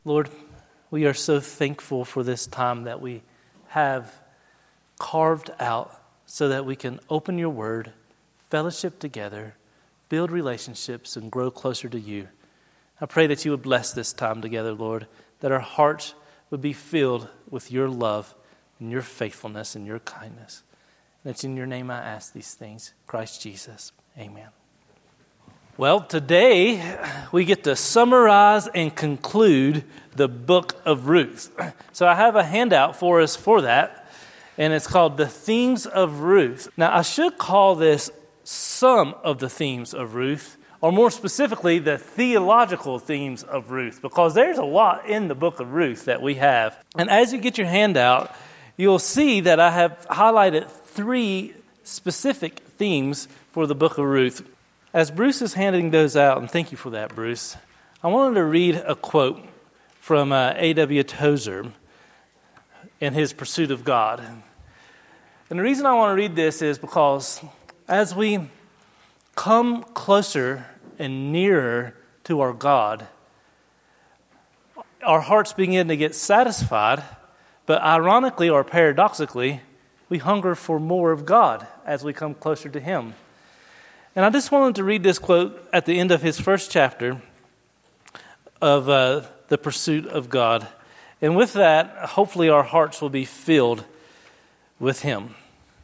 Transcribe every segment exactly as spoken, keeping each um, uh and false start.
Lord, we are so thankful for this time that we have carved out so that we can open your word, fellowship together, build relationships, and grow closer to you. I pray that you would bless this time together, Lord, that our hearts would be filled with your love and your faithfulness and your kindness. And it's in your name I ask these things, Christ Jesus. Amen. Well, today we get to summarize and conclude the book of Ruth. So I have a handout for us for that, and it's called The Themes of Ruth. Now, I should call this some of the themes of Ruth, or more specifically, the theological themes of Ruth, because there's a lot in the book of Ruth that we have. And as you get your handout, you'll see that I have highlighted three specific themes for the book of Ruth. As Bruce is handing those out, and thank you for that, Bruce, I wanted to read a quote from uh, A W Tozer in his Pursuit of God. And the reason I want to read this is because as we come closer and nearer to our God, our hearts begin to get satisfied, but ironically or paradoxically, we hunger for more of God as we come closer to Him. And I just wanted to read this quote at the end of his first chapter of uh, The Pursuit of God. And with that, hopefully our hearts will be filled with Him.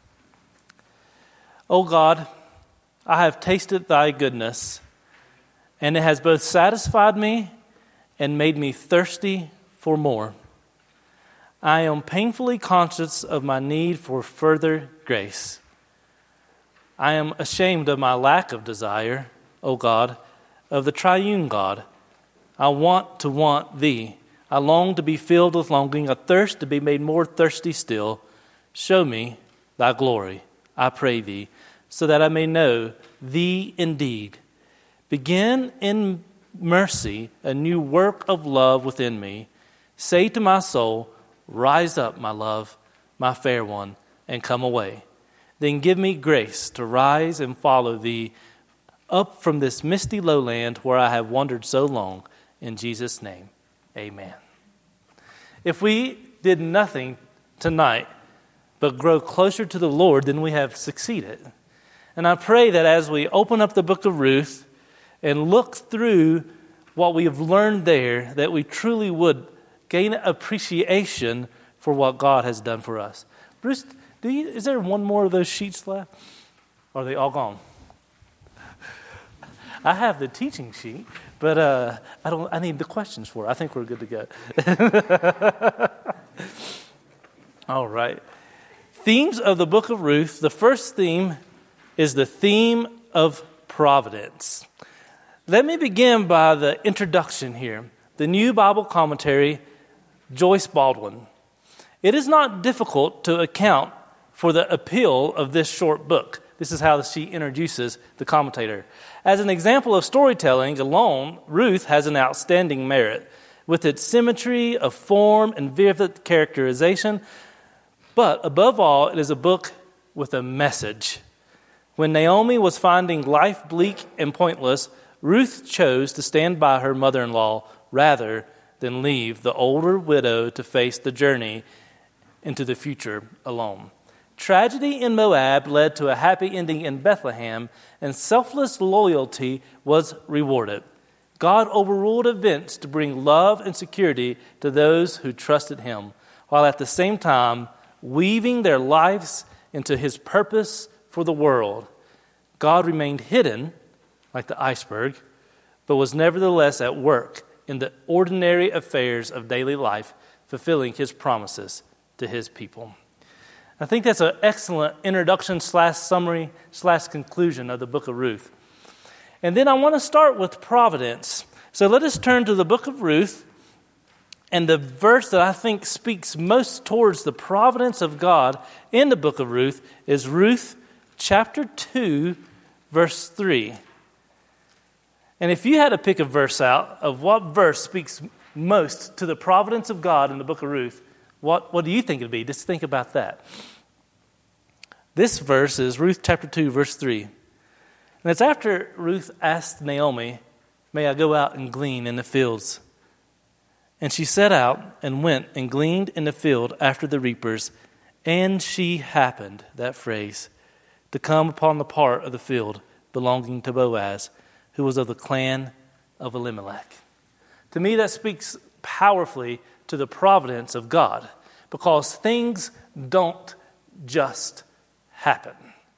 O God, I have tasted thy goodness, and it has both satisfied me and made me thirsty for more. I am painfully conscious of my need for further grace. I am ashamed of my lack of desire, O God, of the triune God. I want to want Thee. I long to be filled with longing, a thirst to be made more thirsty still. Show me Thy glory, I pray Thee, so that I may know Thee indeed. Begin in mercy a new work of love within me. Say to my soul, rise up, my love, my fair one, and come away. Then give me grace to rise and follow Thee up from this misty lowland where I have wandered so long. In Jesus' name, amen. If we did nothing tonight but grow closer to the Lord, then we have succeeded. And I pray that as we open up the book of Ruth and look through what we have learned there, that we truly would gain appreciation for what God has done for us. Bruce, do you, is there one more of those sheets left? Or are they all gone? I have the teaching sheet, but uh, I don't. I need the questions for it. I think we're good to go. All right. Themes of the book of Ruth. The first theme is the theme of providence. Let me begin by the introduction here. The New Bible Commentary, Joyce Baldwin. It is not difficult to account for the appeal of this short book. This is how she introduces the commentator. As an example of storytelling alone, Ruth has an outstanding merit, with its symmetry of form and vivid characterization. But above all, it is a book with a message. When Naomi was finding life bleak and pointless, Ruth chose to stand by her mother-in-law rather than leave the older widow to face the journey into the future alone. Tragedy in Moab led to a happy ending in Bethlehem, and selfless loyalty was rewarded. God overruled events to bring love and security to those who trusted Him, while at the same time weaving their lives into His purpose for the world. God remained hidden, like the iceberg, but was nevertheless at work in the ordinary affairs of daily life, fulfilling His promises to His people. I think that's an excellent introduction slash summary slash conclusion of the book of Ruth. And then I want to start with providence. So let us turn to the book of Ruth, and the verse that I think speaks most towards the providence of God in the book of Ruth is Ruth chapter two, verse three. And if you had to pick a verse out of what verse speaks most to the providence of God in the book of Ruth, What what do you think it would be? Just think about that. This verse is Ruth chapter two, verse three. And it's after Ruth asked Naomi, may I go out and glean in the fields? And she set out and went and gleaned in the field after the reapers. And she happened, that phrase, to come upon the part of the field belonging to Boaz, who was of the clan of Elimelech. To me, that speaks powerfully to the providence of God, because things don't just happen.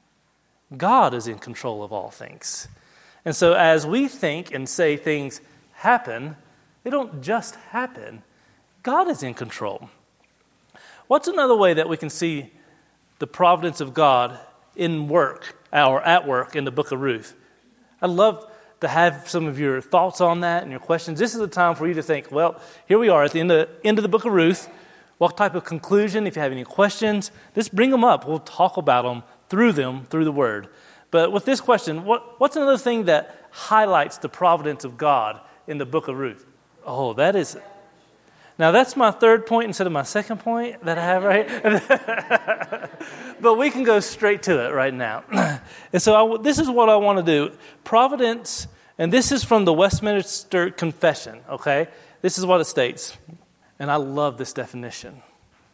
God is in control of all things. And so as we think and say things happen, they don't just happen. God is in control. What's another way that we can see the providence of God in work or at work in the book of Ruth? I'd love to have some of your thoughts on that and your questions. This is the time for you to think, well, here we are at the end of, end of the book of Ruth. What type of conclusion? If you have any questions, just bring them up. We'll talk about them through them, through the Word. But with this question, what, what's another thing that highlights the providence of God in the book of Ruth? Oh, that is... Now, that's my third point instead of my second point that I have right. But we can go straight to it right now. And so I, this is what I want to do. Providence, and this is from the Westminster Confession, okay? This is what it states. And I love this definition.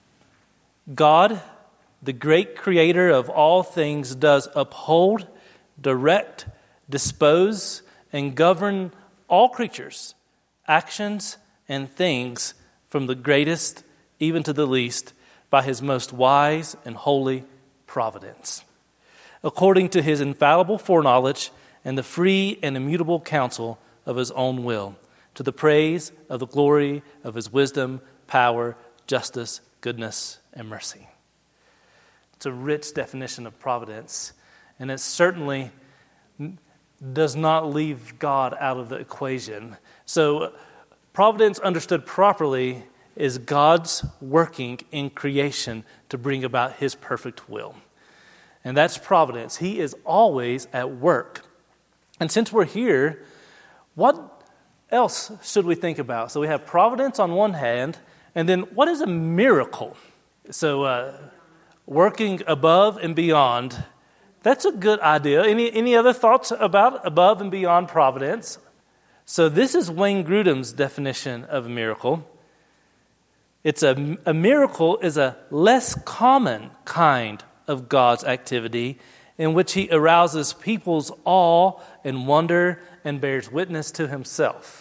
God, the great creator of all things, does uphold, direct, dispose, and govern all creatures, actions, and things, from the greatest even to the least, by his most wise and holy providence, according to his infallible foreknowledge and the free and immutable counsel of his own will, to the praise of the glory of his wisdom, power, justice, goodness, and mercy. It's a rich definition of providence, and it certainly does not leave God out of the equation. So providence understood properly is God's working in creation to bring about his perfect will. And that's providence. He is always at work. And since we're here, what else should we think about? So we have providence on one hand, and then what is a miracle? So uh, working above and beyond, that's a good idea. Any, any other thoughts about above and beyond providence? So this is Wayne Grudem's definition of a miracle. It's a, a miracle is a less common kind of God's activity in which he arouses people's awe and wonder and bears witness to himself.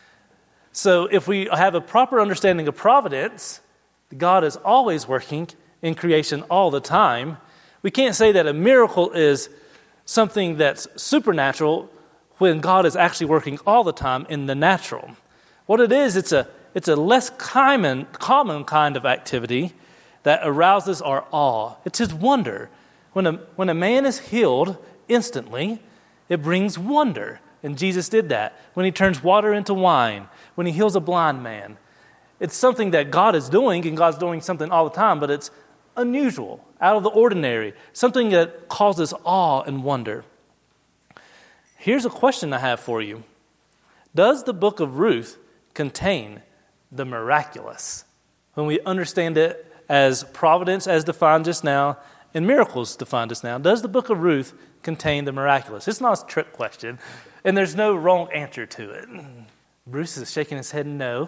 So if we have a proper understanding of providence, God is always working in creation all the time. We can't say that a miracle is something that's supernatural when God is actually working all the time in the natural. What it is, it's a it's a less common, common kind of activity that arouses our awe. It's his wonder. When a, when a man is healed instantly, it brings wonder. And Jesus did that. When he turns water into wine, when he heals a blind man. It's something that God is doing, and God's doing something all the time, but it's unusual, out of the ordinary, something that causes awe and wonder. Here's a question I have for you. Does the book of Ruth contain the miraculous? When we understand it as providence as defined just now and miracles defined just now, does the book of Ruth contain the miraculous? It's not a trick question, and there's no wrong answer to it. Bruce is shaking his head no.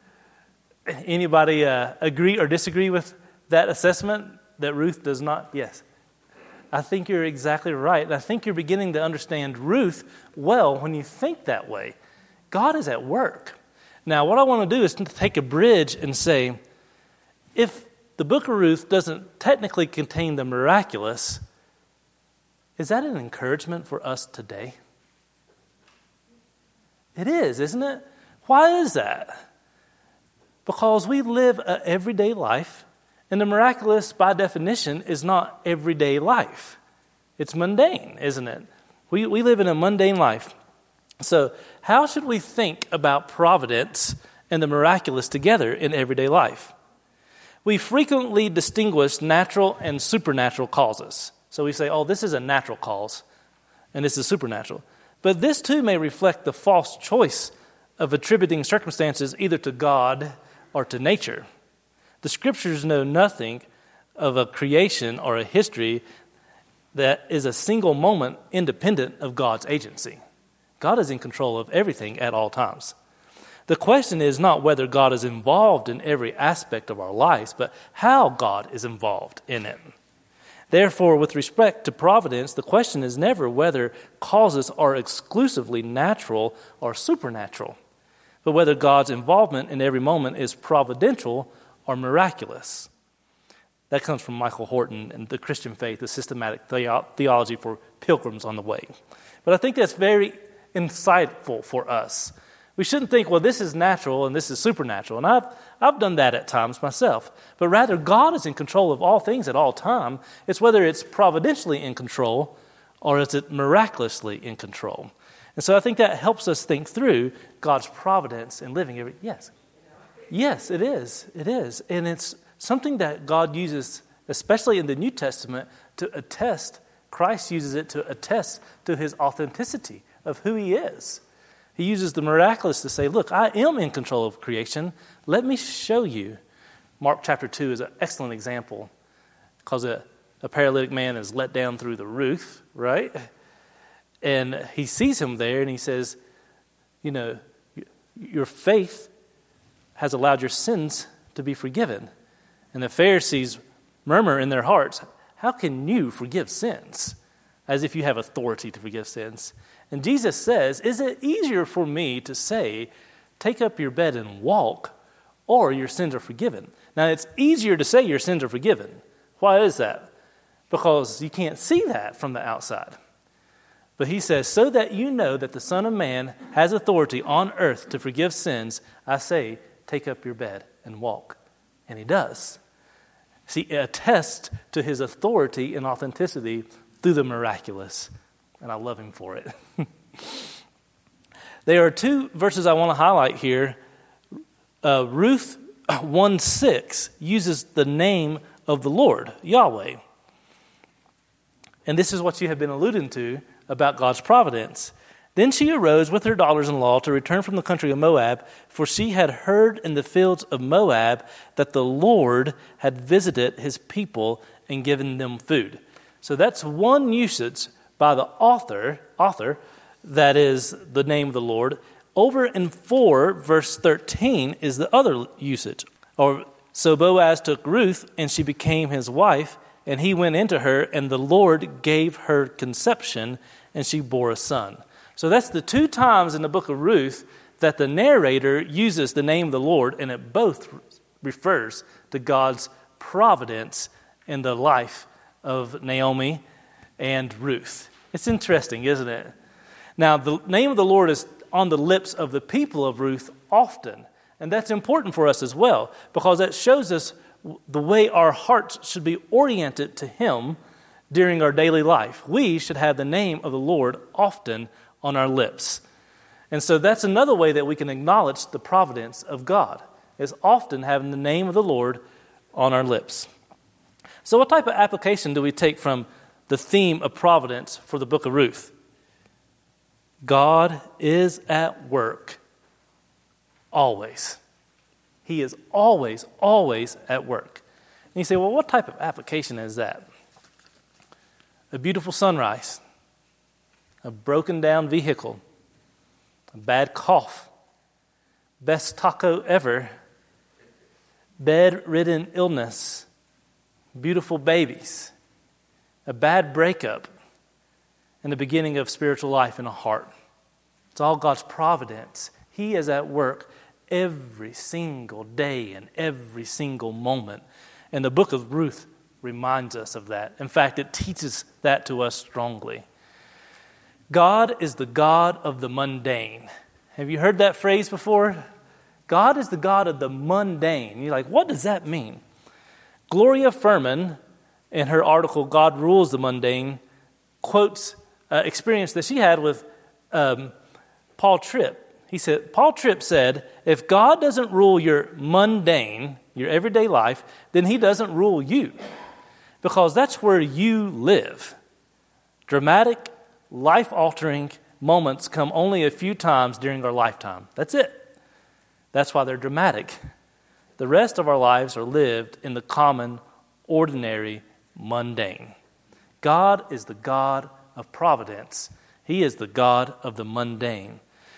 Anybody uh, agree or disagree with that assessment that Ruth does not? Yes. I think you're exactly right. I think you're beginning to understand Ruth well when you think that way. God is at work. Now, what I want to do is to take a bridge and say, if the book of Ruth doesn't technically contain the miraculous, is that an encouragement for us today? It is, isn't it? Why is that? Because we live an everyday life, and the miraculous, by definition, is not everyday life. It's mundane, isn't it? We, we live in a mundane life. So how should we think about providence and the miraculous together in everyday life? We frequently distinguish natural and supernatural causes. So we say, oh, this is a natural cause, and this is supernatural. But this too may reflect the false choice of attributing circumstances either to God or to nature. The Scriptures know nothing of a creation or a history that is a single moment independent of God's agency. God is in control of everything at all times. The question is not whether God is involved in every aspect of our lives, but how God is involved in it. Therefore, with respect to providence, the question is never whether causes are exclusively natural or supernatural, but whether God's involvement in every moment is providential or miraculous. That comes from Michael Horton and the Christian Faith, the systematic theo- theology for pilgrims on the way. But I think that's very insightful for us. We shouldn't think, well, this is natural and this is supernatural. And I've I've done that at times myself. But rather, God is in control of all things at all time. It's whether it's providentially in control or is it miraculously in control. And so I think that helps us think through God's providence in living every. Yes. Yes, it is. It is. And it's something that God uses, especially in the New Testament, to attest. Christ uses it to attest to his authenticity of who he is. He uses the miraculous to say, look, I am in control of creation. Let me show you. Mark chapter two is an excellent example because a, a paralytic man is let down through the roof, right? And he sees him there and he says, you know, your faith has allowed your sins to be forgiven. And the Pharisees murmur in their hearts, how can you forgive sins? As if you have authority to forgive sins. And Jesus says, is it easier for me to say, take up your bed and walk, or your sins are forgiven? Now, it's easier to say your sins are forgiven. Why is that? Because you can't see that from the outside. But he says, so that you know that the Son of Man has authority on earth to forgive sins, I say, take up your bed and walk. And he does. See, it attests to his authority and authenticity through the miraculous. And I love him for it. There are two verses I want to highlight here. Uh, Ruth one six uses the name of the Lord, Yahweh. And this is what you have been alluding to about God's providence. Then she arose with her daughters-in-law to return from the country of Moab, for she had heard in the fields of Moab that the Lord had visited his people and given them food. So that's one usage by the author, author, that is the name of the Lord. Over in four, verse thirteen, is the other usage. Or so Boaz took Ruth, and she became his wife, and he went into her, and the Lord gave her conception, and she bore a son. So that's the two times in the book of Ruth that the narrator uses the name of the Lord, and it both refers to God's providence in the life of Naomi and Ruth. It's interesting, isn't it? Now, the name of the Lord is on the lips of the people of Ruth often, and that's important for us as well, because that shows us the way our hearts should be oriented to him during our daily life. We should have the name of the Lord often on our lips. And so that's another way that we can acknowledge the providence of God, is often having the name of the Lord on our lips. So what type of application do we take from the theme of providence for the book of Ruth? God is at work always. He is always, always at work. And you say, well, what type of application is that? A beautiful sunrise, a broken down vehicle, a bad cough, best taco ever, bedridden illness, beautiful babies, a bad breakup, and the beginning of spiritual life in a heart. It's all God's providence. He is at work every single day and every single moment. And the book of Ruth reminds us of that. In fact, it teaches that to us strongly. God is the God of the mundane. Have you heard that phrase before? God is the God of the mundane. You're like, what does that mean? Gloria Furman, in her article, God Rules the Mundane, quotes an experience that she had with um, Paul Tripp. He said, Paul Tripp said, if God doesn't rule your mundane, your everyday life, then he doesn't rule you, because that's where you live. Dramatic, life-altering moments come only a few times during our lifetime. That's it. That's why they're dramatic. The rest of our lives are lived in the common, ordinary, mundane. God is the God of providence. He is the God of the mundane.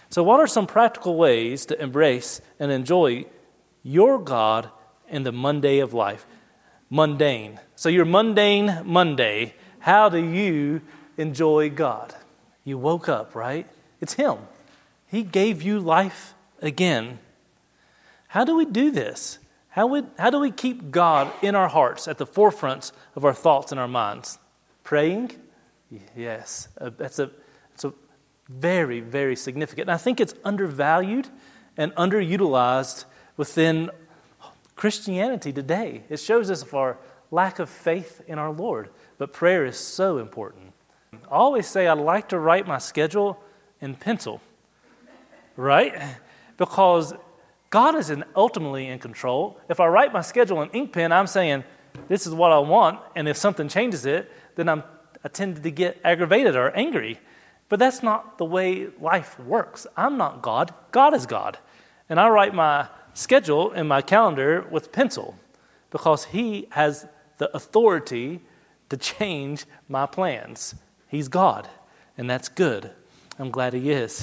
So what are some practical ways to embrace and enjoy your God in the Monday of life? Mundane. So your mundane Monday, how do you enjoy God? You woke up, right? It's Him. He gave you life again. How do we do this? How, would, how do we keep God in our hearts, at the forefront of our thoughts and our minds? Praying? Yes. Uh, that's a, that's a very, very significant. And I think it's undervalued and underutilized within Christianity today. It shows us of our lack of faith in our Lord. But prayer is so important. I always say I like to write my schedule in pencil, right? Because God is in, ultimately in control. If I write my schedule in ink pen, I'm saying, this is what I want, and if something changes it, then I'm, I tend to get aggravated or angry. But that's not the way life works. I'm not God. God is God. And I write my schedule in my calendar with pencil because He has the authority to change my plans. He's God, and that's good. I'm glad He is.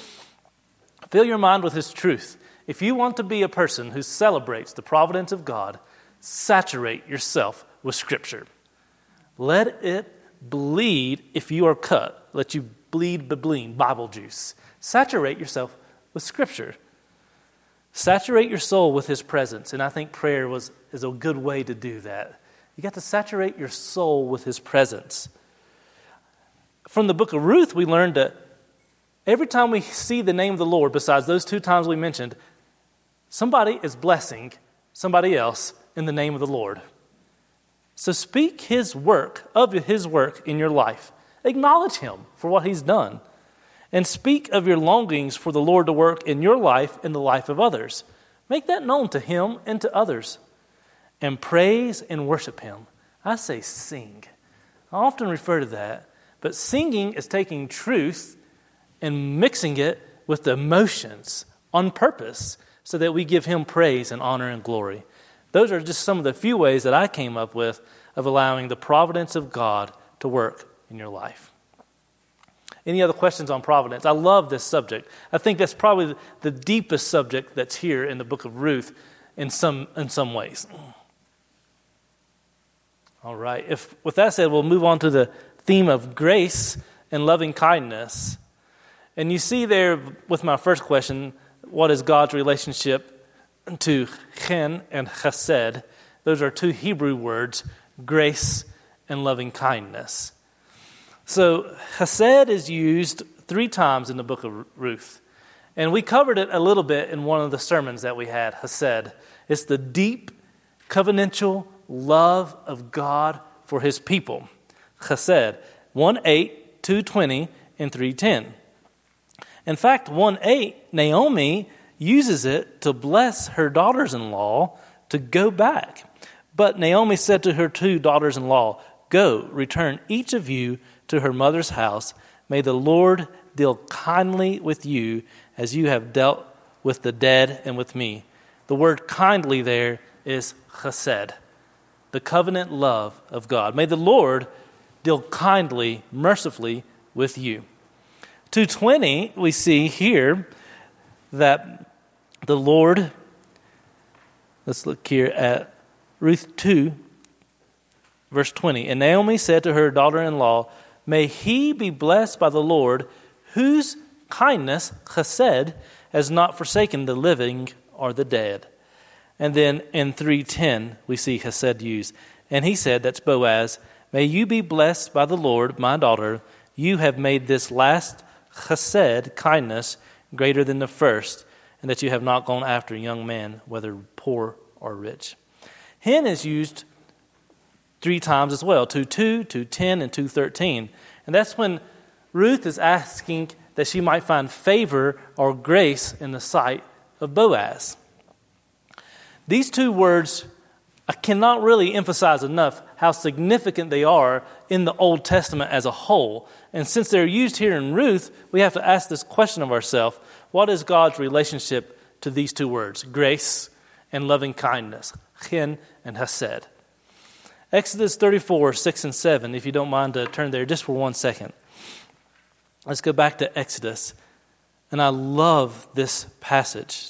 Fill your mind with His truth. If you want to be a person who celebrates the providence of God, saturate yourself with Scripture. Let it bleed if you are cut. Let you bleed beblean, Bible juice. Saturate yourself with Scripture. Saturate your soul with His presence. And I think prayer was is a good way to do that. You got to saturate your soul with His presence. From the book of Ruth, we learned that every time we see the name of the Lord, besides those two times we mentioned, somebody is blessing somebody else in the name of the Lord. So speak His work, of His work in your life. Acknowledge Him for what He's done. And speak of your longings for the Lord to work in your life and the life of others. Make that known to Him and to others. And praise and worship Him. I say sing. I often refer to that. But singing is taking truth and mixing it with the emotions on purpose so that we give Him praise and honor and glory. Those are just some of the few ways that I came up with of allowing the providence of God to work in your life. Any other questions on providence? I love this subject. I think that's probably the deepest subject that's here in the book of Ruth in some in some ways. All right. If with that said, we'll move on to the theme of grace and loving kindness. And you see there with my first question, what is God's relationship to chen and chesed? Those are two Hebrew words, grace and loving kindness. So chesed is used three times in the book of Ruth. And we covered it a little bit in one of the sermons that we had, chesed. It's the deep, covenantal love of God for His people. Chesed, one eight, two twenty, and three ten. In fact, one eight, Naomi uses it to bless her daughters-in-law to go back. But Naomi said to her two daughters-in-law, "Go, return each of you to her mother's house. May the Lord deal kindly with you as you have dealt with the dead and with me." The word kindly there is chesed, the covenant love of God. May the Lord deal kindly, mercifully with you. two twenty, we see here that the Lord, let's look here at Ruth two, verse twenty. And Naomi said to her daughter-in-law, "May he be blessed by the Lord, whose kindness, chesed, has not forsaken the living or the dead." And then in three ten, we see chesed used. And he said, that's Boaz, "May you be blessed by the Lord, my daughter. You have made this last chesed, kindness, greater than the first, and that you have not gone after young men, whether poor or rich." Hen is used three times as well, two two, two ten, and two thirteen. And that's when Ruth is asking that she might find favor or grace in the sight of Boaz. These two words, I cannot really emphasize enough how significant they are in the Old Testament as a whole. And since they're used here in Ruth, we have to ask this question of ourselves: what is God's relationship to these two words, grace and loving kindness, chen and chesed? Exodus thirty-four, six and seven, if you don't mind to turn there just for one second. Let's go back to Exodus. And I love this passage.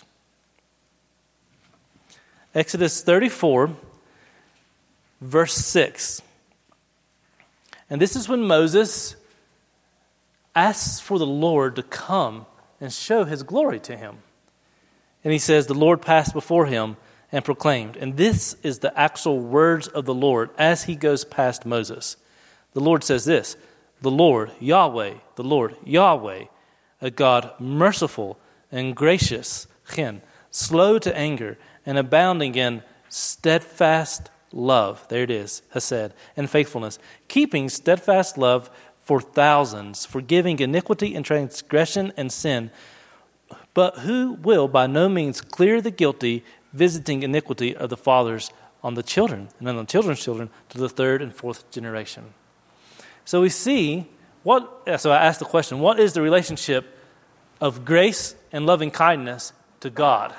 Exodus thirty-four, verse six. And this is when Moses asks for the Lord to come and show his glory to him. And he says, the Lord passed before him and proclaimed. And this is the actual words of the Lord as he goes past Moses. The Lord says this, the Lord, Yahweh, the Lord, Yahweh, a God merciful and gracious, chen, slow to anger and abounding in steadfast love. There it is, hesed, and faithfulness, keeping steadfast love for thousands, forgiving iniquity and transgression and sin, but who will by no means clear the guilty, visiting iniquity of the fathers on the children, and on the children's children to the third and fourth generation. So we see, what. so I asked the question, what is the relationship of grace and loving kindness to God?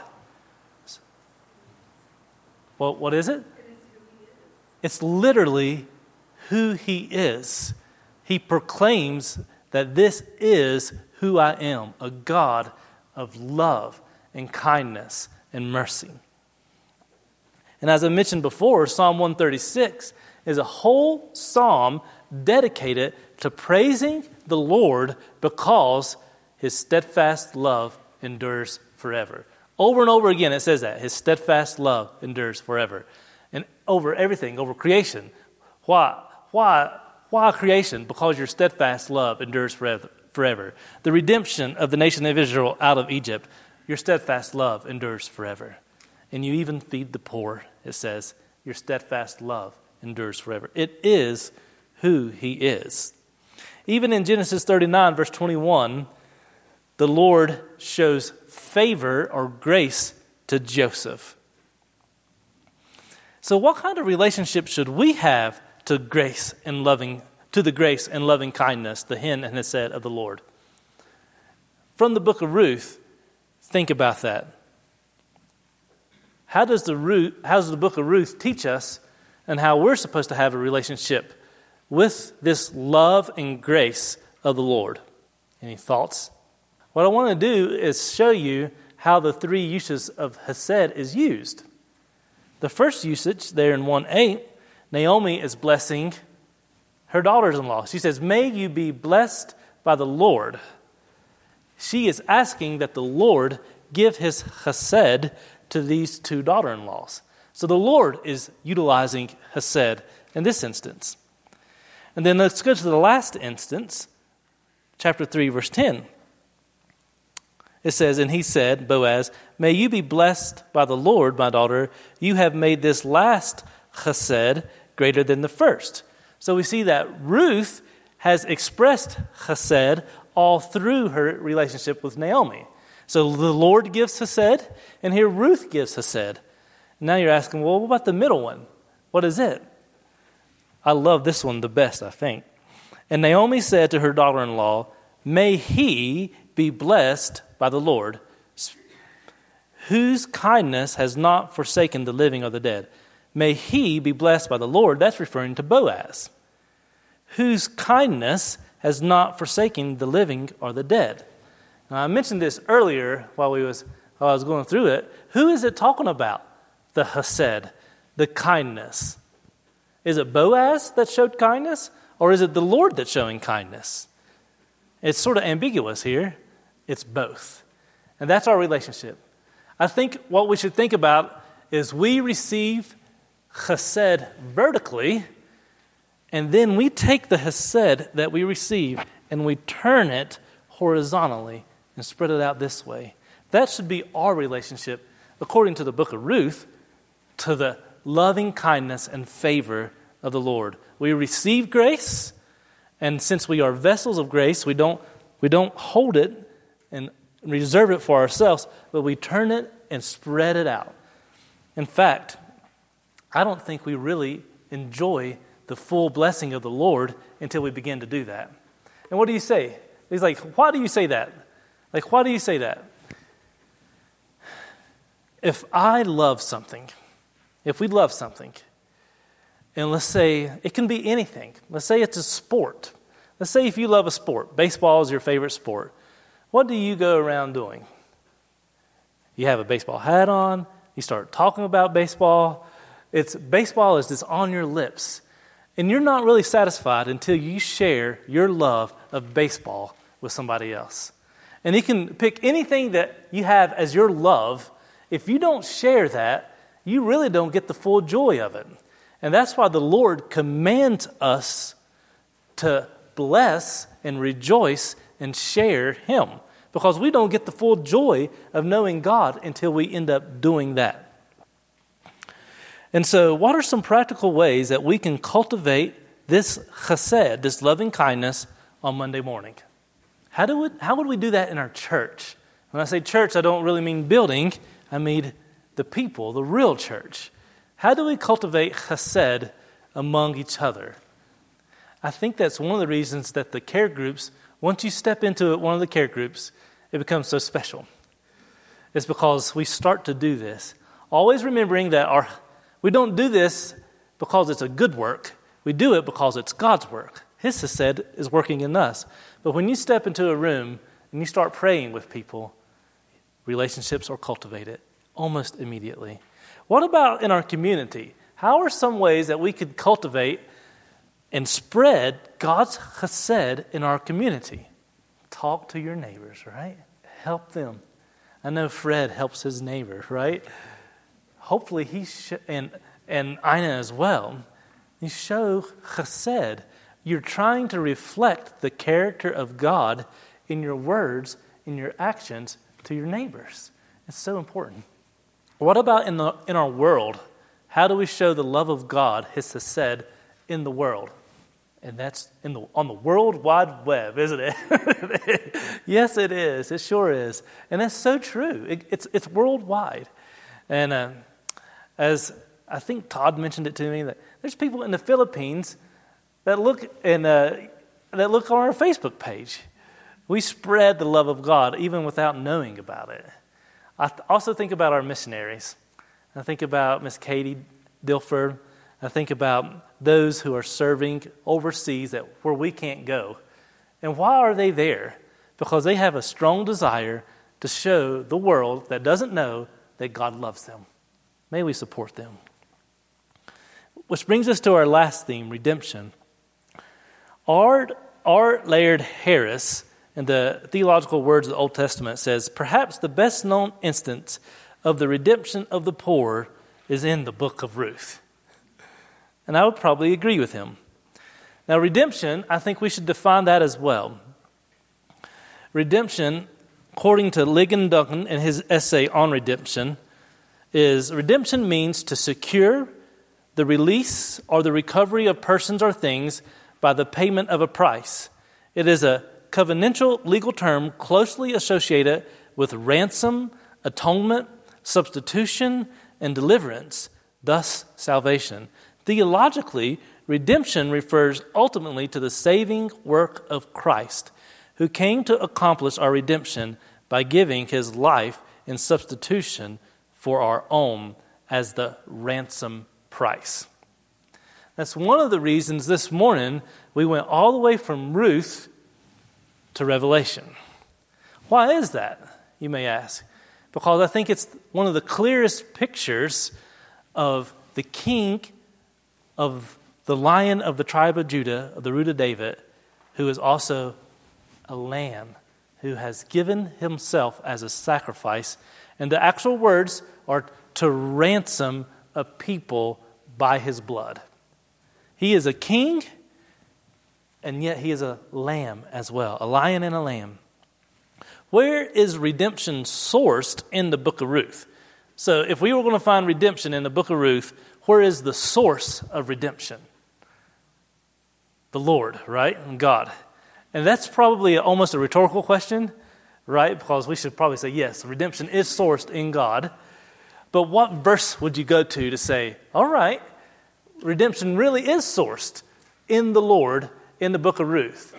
Well, what is it? It's literally who he is. He proclaims that this is who I am, a God of love and kindness and mercy. And as I mentioned before, Psalm one thirty-six is a whole psalm dedicated to praising the Lord because his steadfast love endures forever. Over and over again it says that. His steadfast love endures forever. And over everything, over creation. Why? Why? Why creation? Because your steadfast love endures forever. forever. The redemption of the nation of Israel out of Egypt, your steadfast love endures forever. And you even feed the poor, it says. Your steadfast love endures forever. It is who he is. Even in Genesis thirty-nine, verse twenty-one, the Lord shows favor or grace to Joseph. So what kind of relationship should we have to grace and loving, to the grace and loving kindness, the hen and hesed of the Lord? From the book of Ruth, think about that. How does the Ruth, how does the book of Ruth teach us and how we're supposed to have a relationship with this love and grace of the Lord? Any thoughts? What I want to do is show you how the three uses of hesed is used. The first usage, there in one eight, Naomi is blessing her daughters-in-law. She says, may you be blessed by the Lord. She is asking that the Lord give his hesed to these two daughter-in-laws. So the Lord is utilizing hesed in this instance. And then let's go to the last instance, chapter three, verse ten. It says, and he said, Boaz, may you be blessed by the Lord, my daughter. You have made this last chesed greater than the first. So we see that Ruth has expressed chesed all through her relationship with Naomi. So the Lord gives chesed, and here Ruth gives chesed. Now you're asking, well, what about the middle one? What is it? I love this one the best, I think. And Naomi said to her daughter-in-law, may he be blessed by the Lord, whose kindness has not forsaken the living or the dead. May he be blessed by the Lord. That's referring to Boaz, whose kindness has not forsaken the living or the dead. Now, I mentioned this earlier while we was while I was going through it. Who is it talking about? The hesed, the kindness. Is it Boaz that showed kindness, or is it the Lord that's showing kindness? It's sort of ambiguous here. It's both. And that's our relationship. I think what we should think about is we receive chesed vertically, and then we take the hesed that we receive and we turn it horizontally and spread it out this way. That should be our relationship, according to the book of Ruth, to the loving kindness and favor of the Lord. We receive grace, and since we are vessels of grace, we don't we don't hold it and reserve it for ourselves, but we turn it and spread it out. In fact, I don't think we really enjoy the full blessing of the Lord until we begin to do that. And what do you say? He's like, why do you say that? Like, why do you say that? If I love something, if we love something, and let's say it can be anything. Let's say it's a sport. Let's say if you love a sport, baseball is your favorite sport. what do you go around doing? You have a baseball hat on. You start talking about baseball. It's baseball is just on your lips. And you're not really satisfied until you share your love of baseball with somebody else. And you can pick anything that you have as your love. If you don't share that, you really don't get the full joy of it. And that's why the Lord commands us to bless and rejoice and share Him. Because we don't get the full joy of knowing God until we end up doing that. And so, what are some practical ways that we can cultivate this chesed, this loving kindness, on Monday morning? How do we, how would we do that in our church? When I say church, I don't really mean building. I mean the people, the real church. How do we cultivate chesed among each other? I think that's one of the reasons that the care groups, once you step into it, one of the care groups, it becomes so special. It's because we start to do this. Always remembering that our we don't do this because it's a good work. We do it because it's God's work. His chesed is working in us. But when you step into a room and you start praying with people, relationships are cultivated almost immediately. What about in our community? How are some ways that we could cultivate and spread God's chesed in our community? Talk to your neighbors, right? Help them. I know Fred helps his neighbor, right? Hopefully he sh- and and Ina as well. You show chesed. You're trying to reflect the character of God in your words, in your actions to your neighbors. It's so important. What about in the in our world? How do we show the love of God, His chesed, in the world? And that's in the on the World Wide Web, isn't it? Yes, it is. It sure is. And that's so true. It, it's it's worldwide. And uh, as I think Todd mentioned it to me, that there's people in the Philippines that look and uh, that look on our Facebook page. We spread the love of God even without knowing about it. I th- also think about our missionaries. I think about Miss Katie Dilford. I think about those who are serving overseas that where we can't go. And why are they there? Because they have a strong desire to show the world that doesn't know that God loves them. May we support them. Which brings us to our last theme, redemption. R. R. Laird Harris, in the Theological Words of the Old Testament, says, perhaps the best known instance of the redemption of the poor is in the book of Ruth. And I would probably agree with him. Now, redemption, I think we should define that as well. Redemption, according to Ligon Duncan in his essay on redemption, is redemption means to secure the release or the recovery of persons or things by the payment of a price. It is a covenantal legal term closely associated with ransom, atonement, substitution, and deliverance, thus salvation. Theologically, redemption refers ultimately to the saving work of Christ, who came to accomplish our redemption by giving His life in substitution for our own as the ransom price. That's one of the reasons this morning we went all the way from Ruth to Revelation. Why is that, you may ask? Because I think it's one of the clearest pictures of the king of the Lion of the tribe of Judah, of the root of David, who is also a lamb, who has given himself as a sacrifice. And the actual words are to ransom a people by his blood. He is a king, and yet he is a lamb as well, a lion and a lamb. Where is redemption sourced in the book of Ruth? So if we were going to find redemption in the book of Ruth, where is the source of redemption? The Lord, right? And God. And that's probably almost a rhetorical question, right? Because we should probably say, yes, redemption is sourced in God. But what verse would you go to to say, all right, redemption really is sourced in the Lord in the book of Ruth?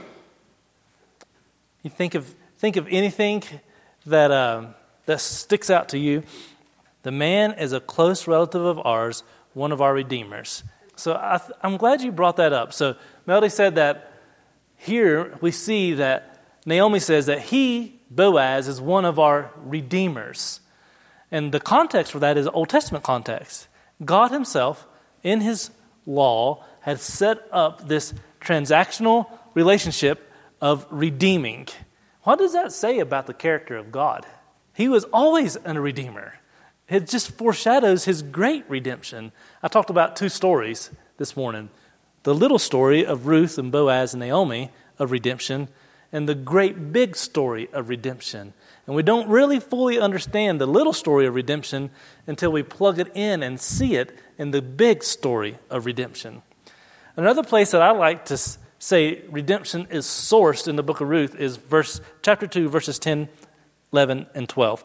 You think of think of anything that uh, that sticks out to you. The man is a close relative of ours, one of our redeemers. So I th- I'm glad you brought that up. So Melody said that here we see that Naomi says that he Boaz is one of our redeemers. And the context for that is Old Testament context. God himself, in his law, had set up this transactional relationship of redeeming. What does that say about the character of God? He was always a redeemer. It just foreshadows his great redemption. I talked about two stories this morning. The little story of Ruth and Boaz and Naomi of redemption, and the great big story of redemption. And we don't really fully understand the little story of redemption until we plug it in and see it in the big story of redemption. Another place that I like to say redemption is sourced in the book of Ruth is verse chapter two, verses ten, eleven, and twelve.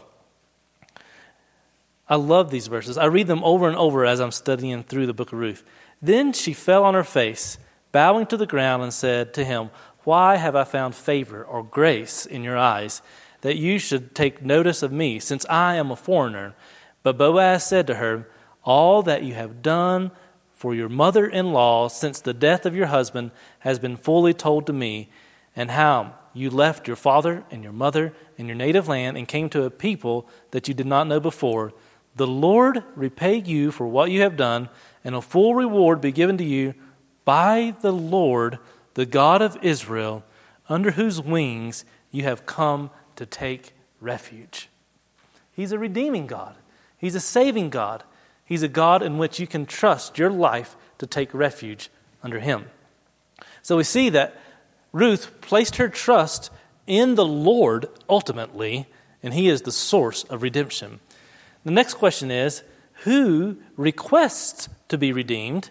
I love these verses. I read them over and over as I'm studying through the book of Ruth. Then she fell on her face, bowing to the ground, and said to him, "Why have I found favor or grace in your eyes, that you should take notice of me, since I am a foreigner?" But Boaz said to her, "All that you have done for your mother-in-law since the death of your husband has been fully told to me, and how you left your father and your mother and your native land and came to a people that you did not know before. The Lord repay you for what you have done, and a full reward be given to you by the Lord, the God of Israel, under whose wings you have come to take refuge." He's a redeeming God. He's a saving God. He's a God in which you can trust your life to take refuge under him. So we see that Ruth placed her trust in the Lord ultimately, and he is the source of redemption. The next question is, who requests to be redeemed?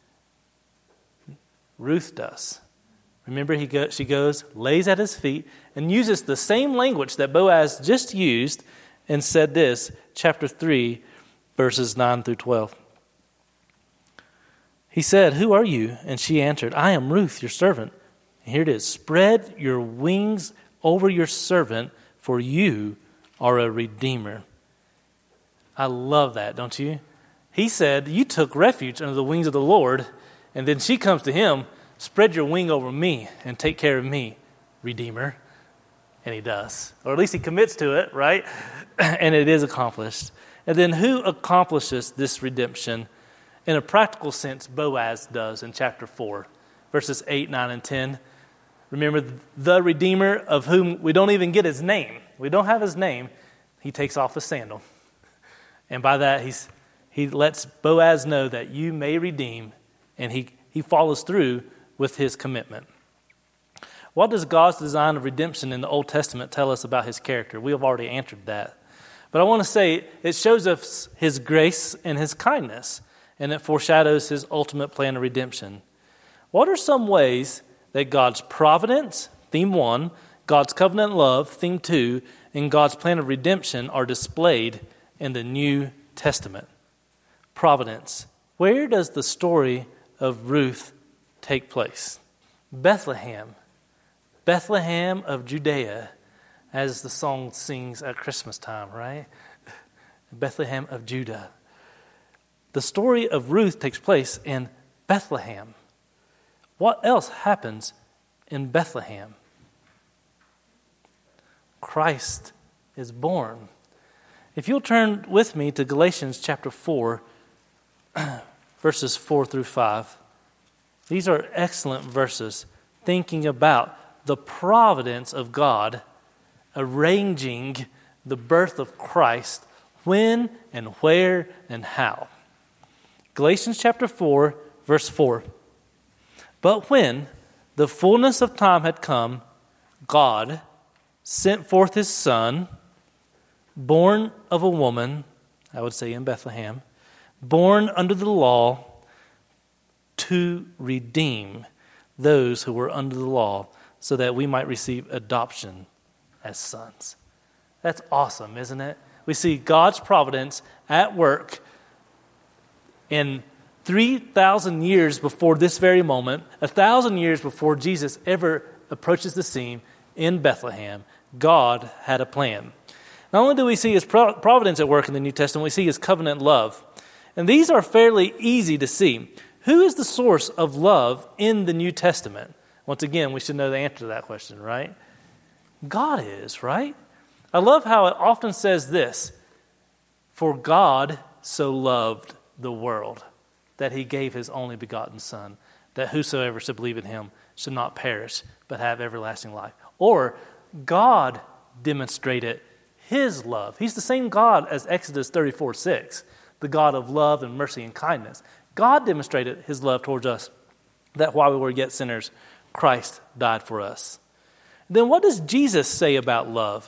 Ruth does. Remember, he go, she goes, lays at his feet, and uses the same language that Boaz just used and said this, chapter three, verses nine through twelve. He said, "Who are you?" And she answered, "I am Ruth, your servant." And here it is, "Spread your wings over your servant, for you are a redeemer." I love that, don't you? He said, you took refuge under the wings of the Lord, and then she comes to him, "Spread your wing over me and take care of me, Redeemer." And he does. Or at least he commits to it, right? And it is accomplished. And then who accomplishes this redemption? In a practical sense, Boaz does in chapter four, verses eight, nine, and ten. Remember, the Redeemer of whom we don't even get his name. We don't have his name. He takes off his sandal. And by that, he's he lets Boaz know that you may redeem, and he, he follows through with his commitment. What does God's design of redemption in the Old Testament tell us about his character? We have already answered that. But I want to say it shows us his grace and his kindness, and it foreshadows his ultimate plan of redemption. What are some ways that God's providence, theme one, God's covenant love, theme two, and God's plan of redemption are displayed in the New Testament? Providence. Where does the story of Ruth take place? Bethlehem. Bethlehem of Judea, as the song sings at Christmas time, right? Bethlehem of Judah. The story of Ruth takes place in Bethlehem. What else happens in Bethlehem? Christ is born. If you'll turn with me to Galatians chapter four, verses four through five. These are excellent verses thinking about the providence of God arranging the birth of Christ, when and where and how. Galatians chapter four, verse four. "But when the fullness of time had come, God sent forth his Son, born of a woman," I would say in Bethlehem, "born under the law, to redeem those who were under the law, so that we might receive adoption as sons." That's awesome, isn't it? We see God's providence at work in three thousand years before this very moment, one thousand years before Jesus ever approaches the scene in Bethlehem. God had a plan. Not only do we see his providence at work in the New Testament, we see his covenant love. And these are fairly easy to see. Who is the source of love in the New Testament? Once again, we should know the answer to that question, right? God is, right? I love how it often says this, for God so loved the world that he gave his only begotten Son, that whosoever should believe in him should not perish, but have everlasting life. Or God demonstrated his love. He's the same God as Exodus thirty-four six, the God of love and mercy and kindness. God demonstrated his love towards us, that while we were yet sinners, Christ died for us. Then what does Jesus say about love?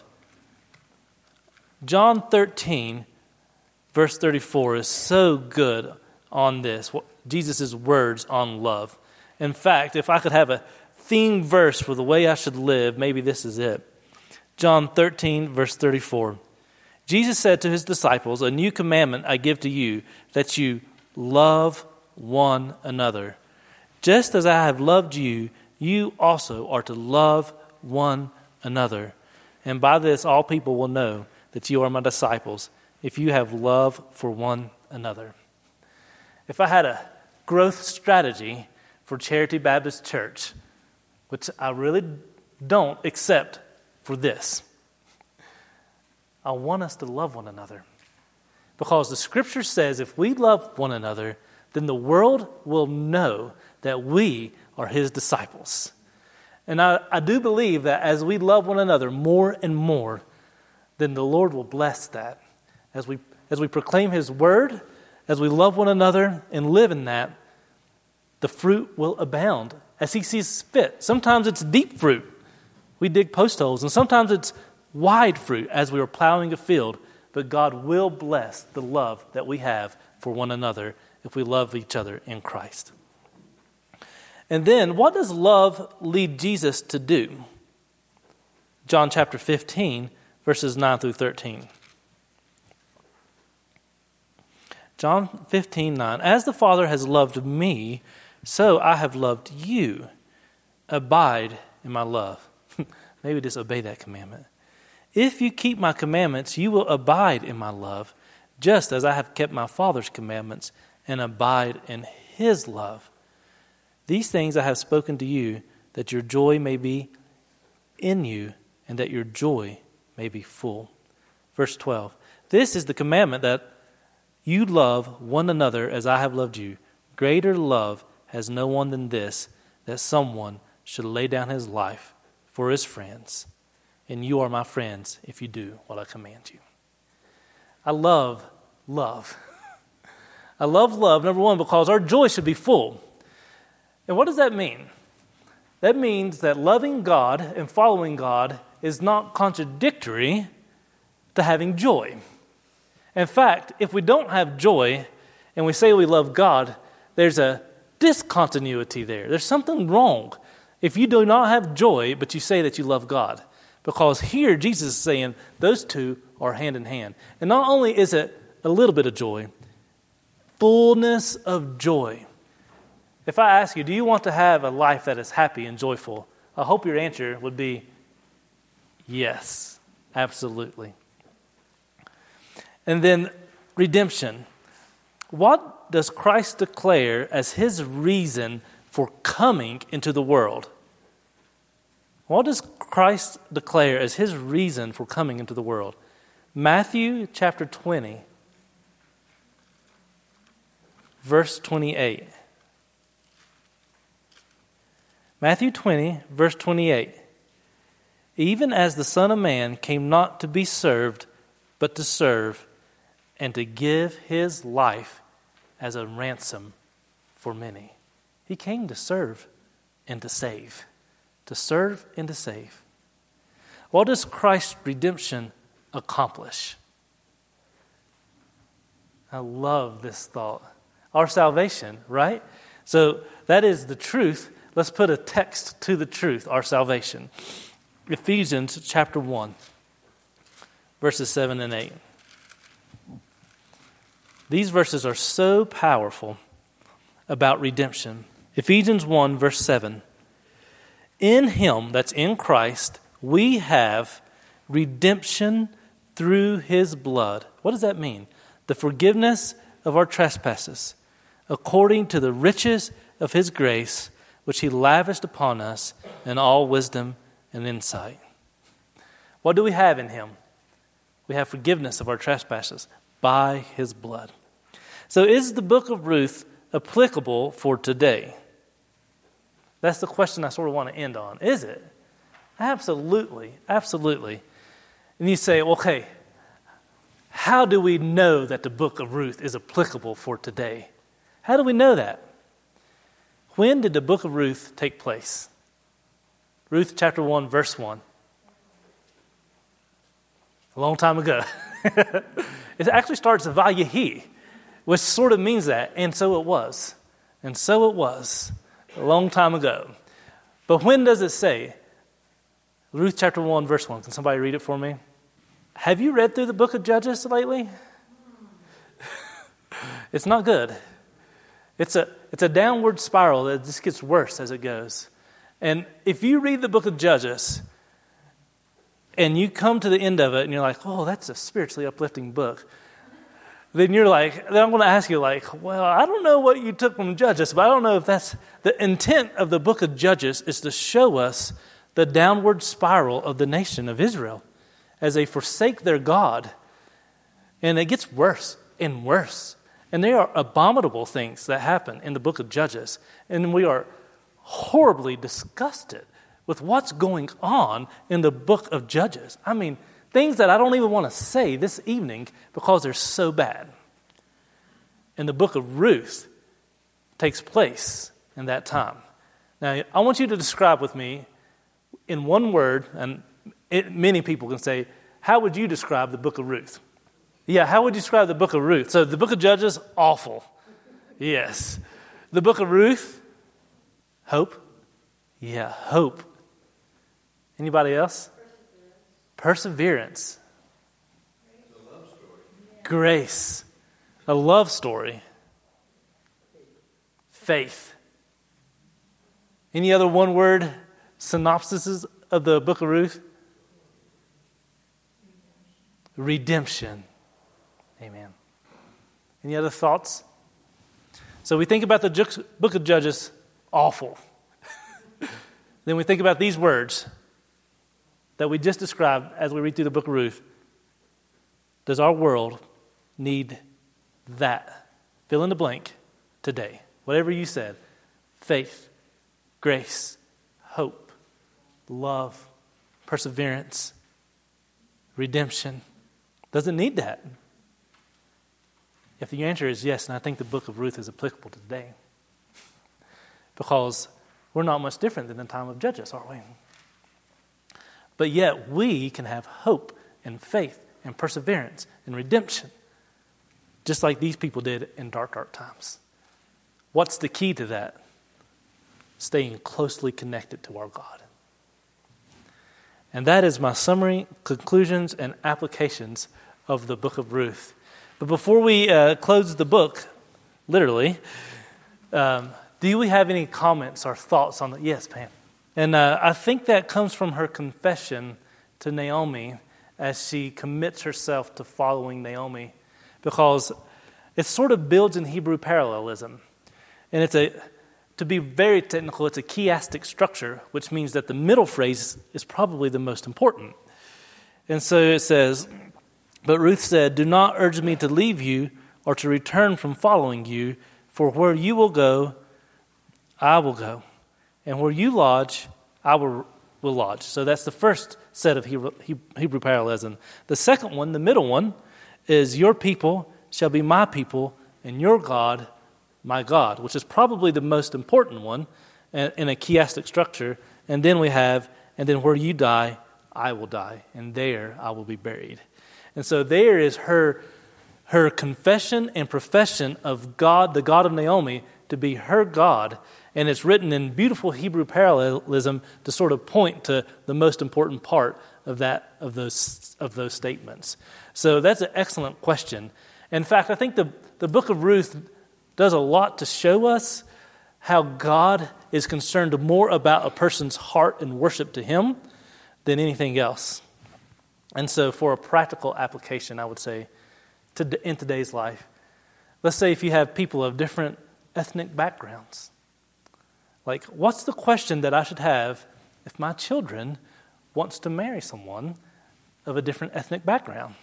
John thirteen, verse thirty-four is so good on this, Jesus' words on love. In fact, if I could have a theme verse for the way I should live, maybe this is it. John thirteen, verse thirty-four. Jesus said to his disciples, a new commandment I give to you, that you love one another. Just as I have loved you, you also are to love one another. And by this all people will know that you are my disciples, if you have love for one another. If I had a growth strategy for Charity Baptist Church, which I really don't except for this, I want us to love one another. Because the Scripture says if we love one another, then the world will know that we are his disciples. And I, I do believe that as we love one another more and more, then the Lord will bless that. As we, as we proclaim his word, as we love one another and live in that, the fruit will abound as he sees fit. Sometimes it's deep fruit. We dig post holes. And sometimes it's wide fruit as we are plowing a field. But God will bless the love that we have for one another if we love each other in Christ. And then, what does love lead Jesus to do? John chapter fifteen, verses nine through thirteen. John fifteen, nine. As the Father has loved me, so I have loved you. Abide in my love. Maybe just obey that commandment. If you keep my commandments, you will abide in my love, just as I have kept my Father's commandments and abide in his love. These things I have spoken to you, that your joy may be in you, and that your joy may be full. Verse twelve. This is the commandment, that you love one another as I have loved you. Greater love has no one than this, that someone should lay down his life for his friends. And you are my friends if you do what I command you. I love love. I love love, number one, because our joy should be full. And what does that mean? That means that loving God and following God is not contradictory to having joy. In fact, if we don't have joy and we say we love God, there's a discontinuity there. There's something wrong if you do not have joy, but you say that you love God. Because here Jesus is saying those two are hand in hand. And not only is it a little bit of joy, fullness of joy. If I ask you, do you want to have a life that is happy and joyful? I hope your answer would be yes, absolutely. And then redemption. What does Christ declare as his reason for coming into the world? What does Christ declare as his reason for coming into the world? Matthew chapter twenty, verse twenty-eight. Matthew twenty, verse twenty-eight. Even as the Son of Man came not to be served, but to serve, and to give his life as a ransom for many. He came to serve and to save. To serve and to save. What does Christ's redemption accomplish? I love this thought. Our salvation, right? So that is the truth. Let's put a text to the truth, our salvation. Ephesians chapter one, verses seven and eight. These verses are so powerful about redemption. Ephesians one, verse seven. In him, that's in Christ, we have redemption through his blood. What does that mean? The forgiveness of our trespasses, according to the riches of his grace, which he lavished upon us in all wisdom and insight. What do we have in him? We have forgiveness of our trespasses by his blood. So is the book of Ruth applicable for today? That's the question I sort of want to end on. Is it? Absolutely, absolutely. And you say, okay, how do we know that the book of Ruth is applicable for today? How do we know that? When did the book of Ruth take place? Ruth chapter one, verse one. A long time ago. It actually starts with Vayehi, which sort of means that, and so it was. And so it was, a long time ago. But when does it say? Ruth chapter one, verse one. Can somebody read it for me? Have you read through the book of Judges lately? It's not good. It's a, it's a downward spiral that just gets worse as it goes. And if you read the book of Judges, and you come to the end of it, and you're like, oh, that's a spiritually uplifting book, then you're like, then I'm going to ask you, like, well, I don't know what you took from Judges, but I don't know if that's the intent of the book of Judges is to show us the downward spiral of the nation of Israel as they forsake their God. And it gets worse and worse. And there are abominable things that happen in the book of Judges. And we are horribly disgusted with what's going on in the book of Judges. I mean, things that I don't even want to say this evening because they're so bad. And the book of Ruth takes place in that time. Now, I want you to describe with me in one word, and it, many people can say, how would you describe the book of Ruth? Yeah, how would you describe the book of Ruth? So the book of Judges, awful. Yes. The book of Ruth, hope. Yeah, hope. Anybody else? Perseverance. Perseverance. A love story. Grace. A love story. Faith. Any other one-word synopsises of the book of Ruth? Redemption. Amen. Any other thoughts? So we think about the book of Judges, awful. Then we think about these words that we just described as we read through the book of Ruth. Does our world need that? Fill in the blank today. Whatever you said. Faith, grace, hope, love, perseverance, redemption. Does it need that? If the answer is yes, and I think the book of Ruth is applicable today. Because we're not much different than the time of Judges, are we? But yet we can have hope and faith and perseverance and redemption, just like these people did in dark, dark times. What's the key to that? Staying closely connected to our God. And that is my summary, conclusions, and applications of the book of Ruth. But before we uh, close the book, literally, um, do we have any comments or thoughts on that? Yes, Pam. And uh, I think that comes from her confession to Naomi as she commits herself to following Naomi, because it sort of builds in Hebrew parallelism. And it's a, to be very technical, it's a chiastic structure, which means that the middle phrase is probably the most important. And so it says, but Ruth said, do not urge me to leave you or to return from following you, for where you will go, I will go. And where you lodge, I will, will lodge. So that's the first set of Hebrew, Hebrew parallelism. The second one, the middle one, is your people shall be my people, and your God, my God, which is probably the most important one in a chiastic structure. And then we have, and then where you die, I will die, and there I will be buried. And so there is her, her confession and profession of God, the God of Naomi, to be her God. And it's written in beautiful Hebrew parallelism to sort of point to the most important part of that of those of those statements. So that's an excellent question. In fact, I think the, the book of Ruth does a lot to show us how God is concerned more about a person's heart and worship to him than anything else. And so for a practical application, I would say, to, in today's life, let's say if you have people of different ethnic backgrounds, like, what's the question that I should have if my children wants to marry someone of a different ethnic background.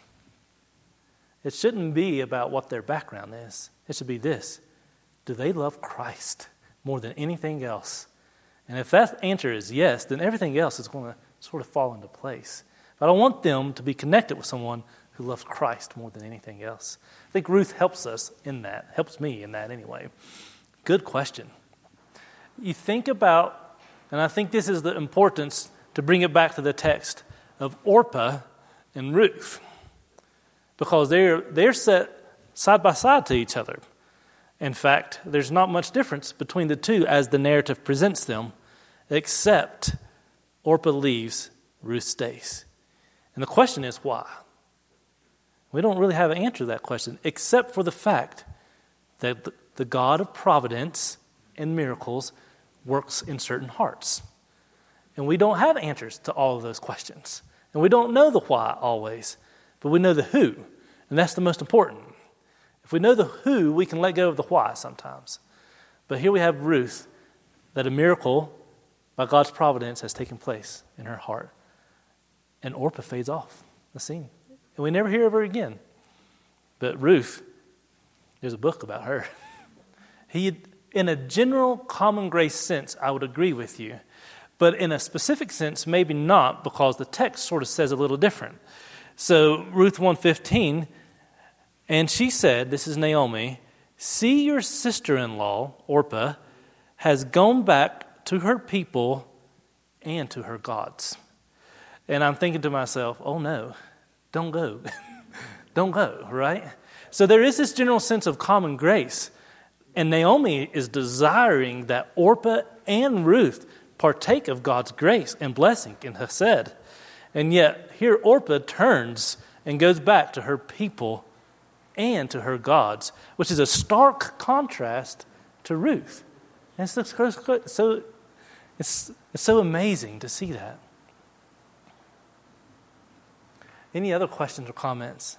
It shouldn't be about what their background is. It should be this: do they love Christ more than anything else? And if that answer is yes, then everything else is going to sort of fall into place. But I want them to be connected with someone who loves Christ more than anything else. I think Ruth helps us in that, helps me in that anyway. Good question. You think about, and I think this is the importance to bring it back to the text of Orpah and Ruth, because they're they're set side by side to each other. In fact, there's not much difference between the two as the narrative presents them, except Orpah leaves, Ruth stays. And the question is why? We don't really have an answer to that question, except for the fact that the God of providence and miracles works in certain hearts. And we don't have answers to all of those questions. And we don't know the why always, but we know the who. And that's the most important. If we know the who, we can let go of the why sometimes. But here we have Ruth, that a miracle by God's providence has taken place in her heart. And Orpah fades off the scene. And we never hear of her again. But Ruth, there's a book about her. He, in a general common grace sense, I would agree with you. But in a specific sense, maybe not, because the text sort of says a little different. So Ruth one fifteen, and she said, this is Naomi, "See, your sister-in-law, Orpah, has gone back to her people and to her gods." And I'm thinking to myself, oh no, don't go. Don't go, right? So there is this general sense of common grace. And Naomi is desiring that Orpah and Ruth partake of God's grace and blessing in Hesed. And yet here Orpah turns and goes back to her people and to her gods, which is a stark contrast to Ruth. And it's so, so, it's, it's so amazing to see that. Any other questions or comments?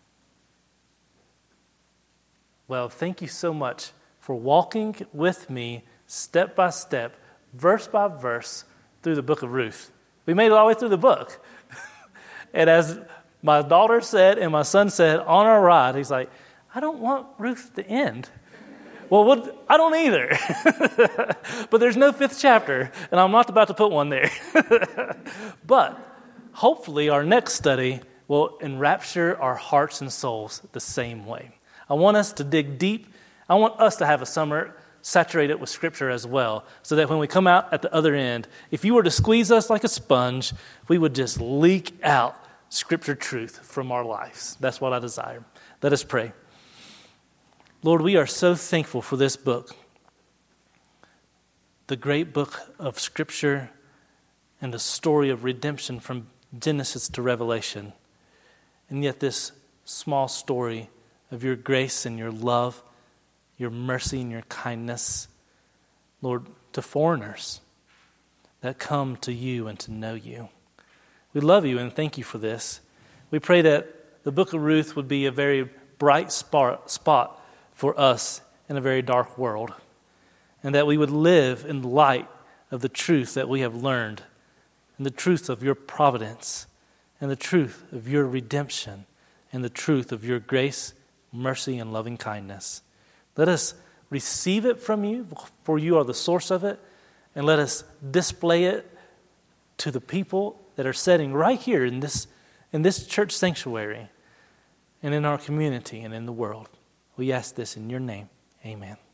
Well, thank you so much for walking with me step by step, verse by verse, through the book of Ruth. We made it all the way through the book. And as my daughter said and my son said on our ride, he's like, I don't want Ruth to end. Well, we'll I don't either. But there's no fifth chapter, and I'm not about to put one there. But hopefully our next study will enrapture our hearts and souls the same way. I want us to dig deep. I want us to have a summer saturated with Scripture as well, so that when we come out at the other end, if you were to squeeze us like a sponge, we would just leak out Scripture truth from our lives. That's what I desire. Let us pray. Lord, we are so thankful for this book, the great book of Scripture and the story of redemption from Genesis to Revelation. And yet this small story of your grace and your love, your mercy and your kindness, Lord, to foreigners that come to you and to know you. We love you and thank you for this. We pray that the book of Ruth would be a very bright spot for us in a very dark world, and that we would live in light of the truth that we have learned, and the truth of your providence, and the truth of your redemption, and the truth of your grace, mercy, and loving kindness. Let us receive it from you, for you are the source of it, and let us display it to the people that are sitting right here in this, in this church sanctuary, and in our community, and in the world. We ask this in your name. Amen.